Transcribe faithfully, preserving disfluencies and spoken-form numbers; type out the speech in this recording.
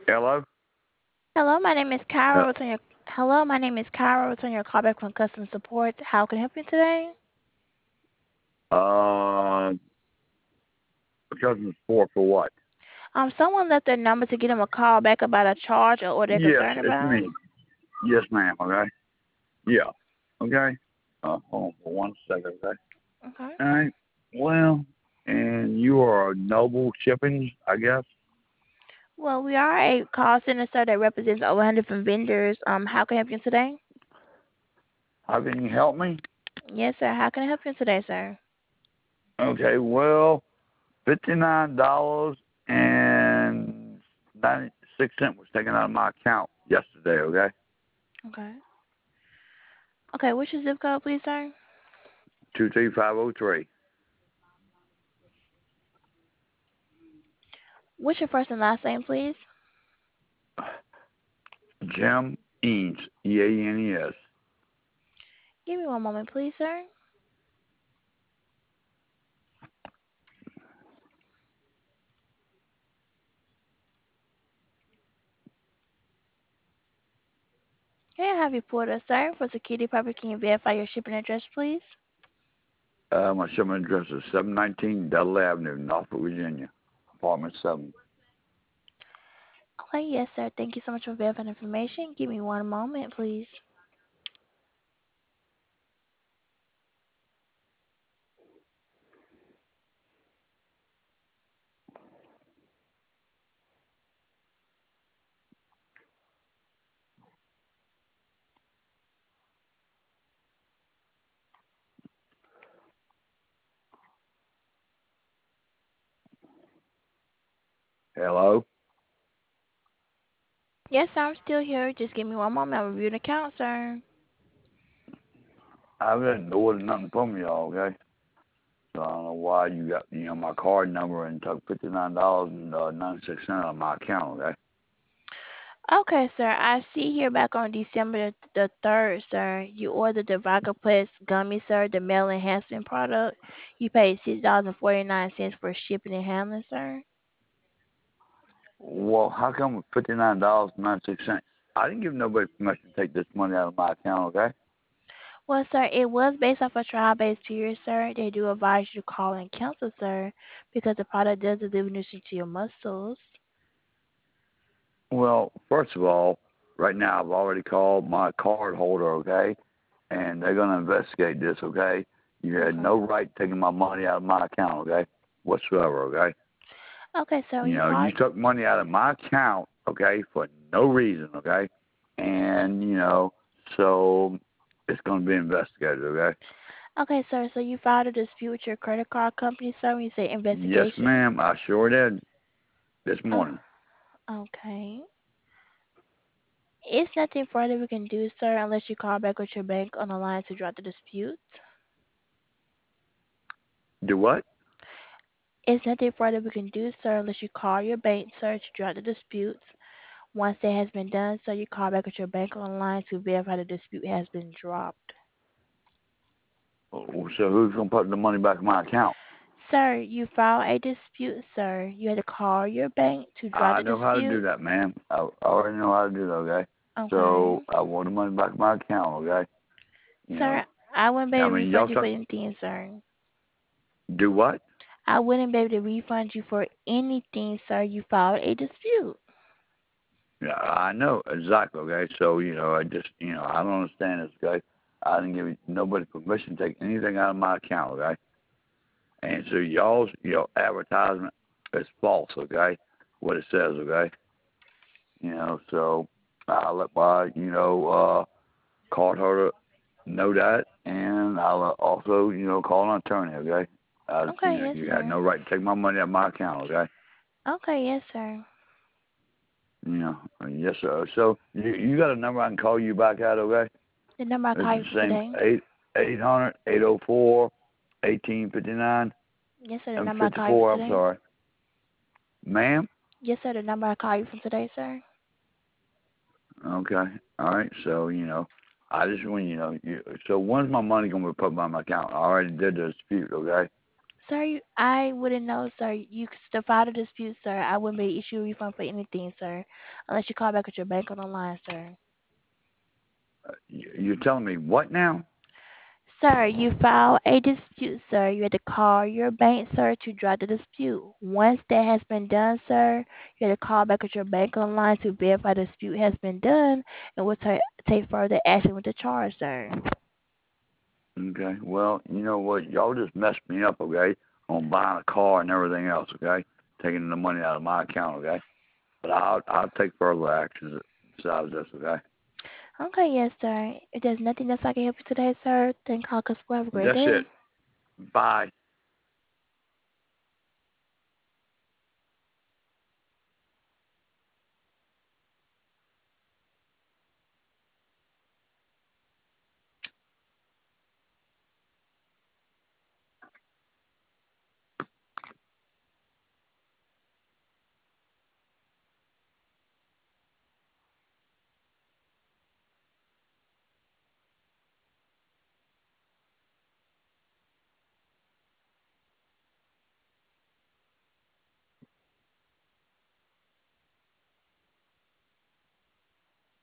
Hello? Hello, my name is Uh, Kyra. Return your Hello, my name is Kyra. Return your call back from customer support. How can I help you today? uh, customer support for what? Um, someone left their number to give them a call back about a charge or what they're Yes, concerned it's about. me. Yes, ma'am, okay? Yeah, okay? Uh, hold on for one second, okay? Okay. All right, well, and you are Noble Shipping, I guess? Well, we are a call center, sir, that represents over one hundred different vendors. Um, how can I help you today? How can you help me? Yes, sir. How can I help you today, sir? Okay, well, fifty-nine dollars and ninety-six cents was taken out of my account yesterday, okay? Okay. Okay, what's your zip code, please, sir? two three five oh three. What's your first and last name, please? Jim Eanes, E A N E S. Give me one moment, please, sir. Can I have you pulled up, sir? For security purpose, can you verify your shipping address, please? Uh, my shipping address is seven nineteen Dudley Avenue, Norfolk, Virginia, apartment seven. Okay, yes, sir. Thank you so much for verifying information. Give me one moment, please. Hello? Yes, sir, I'm still here. Just give me one moment. I'll review the account, sir. I haven't ordered nothing from y'all, okay? So I don't know why you got, you know, my card number and took fifty-nine dollars and ninety-six cents out of my account, okay? Okay, sir. I see here back on December the third, sir. You ordered the Vagaplex gummy, sir, the male enhancement product. You paid six dollars and forty nine cents for shipping and handling, sir. Well, how come fifty-nine dollars and ninety-six cents? I didn't give nobody permission to take this money out of my account, okay? Well, sir, it was based off a trial-based period, sir. They do advise you to call and cancel, sir, because the product does deliver nutrition to your muscles. Well, first of all, right now I've already called my card holder, okay? And they're going to investigate this, okay? You had Okay. no right taking my money out of my account, okay? Whatsoever, okay? Okay, so You you know, called. you took money out of my account, okay, for no reason, okay? And, you know, so it's going to be investigated, okay? Okay, sir. So you filed a dispute with your credit card company, sir, when you say Yes, investigation? ma'am, I sure did this Oh, morning. okay. It's nothing further we can do, sir, unless you call back with your bank on the line to drop the dispute. Do what? It's nothing further we can do, sir, unless you call your bank, sir, to drop the dispute. Once that has been done, sir, you call back with your bank on the line to verify the dispute has been dropped. Oh, so who's going to put the money back in my account? Sir, you filed a dispute, sir. You had to call your bank to drop I the know how to do dispute. that, ma'am. I already know how to do that, okay? Okay. So I want the money back in my account, okay? You Sir, know, I wouldn't be able I to mean, y'all refund you for took, anything, sir. do what? I wouldn't be able to refund you for anything, sir. You filed a dispute. Yeah, I know exactly. Okay, so you know, I just you know, I don't understand this. Okay, I didn't give nobody permission to take anything out of my account. Okay, and so y'all's you know advertisement is false. Okay, what it says. Okay, you know, so I'll let my you know uh, card holder know that, and I'll also you know call an attorney. Okay, uh, you Okay, know, yes, you had sir. no right to take my money out of my account. Okay. Okay, yes, sir. You know, yes, sir. So you you got a number I can call you back at, okay? The number I It's call the you from same today. eight eight hundred eight oh four eighteen fifty nine Yes, sir. The and number I fifty call you four. from I'm today. sorry, ma'am. Yes, sir. The number I call you from today, sir. Okay, all right. So you know, I just want you know. You, so when's my money gonna be put by my account? I already did the dispute, okay? Sir, you, I wouldn't know, sir. You to file a dispute, sir. I wouldn't be able to issue a refund for anything, sir, unless you call back with your bank on the line, sir. You- You're telling me what now? Sir, you file a dispute, sir. You have to call your bank, sir, to drop the dispute. Once that has been done, sir, you have to call back with your bank on the line to verify the dispute has been done, and we'll ta take further action with the charge, sir. Okay. Well, you know what? Y'all just messed me up, okay? On buying a car and everything else, okay? Taking the money out of my account, okay? But I'll I'll take further actions besides this, okay? Okay, yes, sir. If there's nothing else I can help you today, sir, then call us. Have a great That's day. it. Bye.